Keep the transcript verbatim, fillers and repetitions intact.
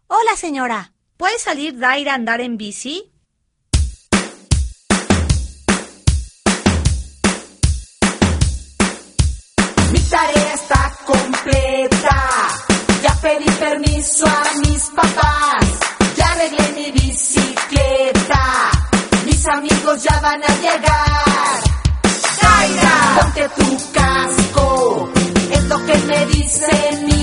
Hola, señora. ¿Puede salir Daira a andar en bici? Mi tarea está completa. Ya pedí permiso a mis papás. Ya arreglé mi bicicleta. Mis amigos ya van a llegar. Daira, ponte tu casco. Es lo que me dice mi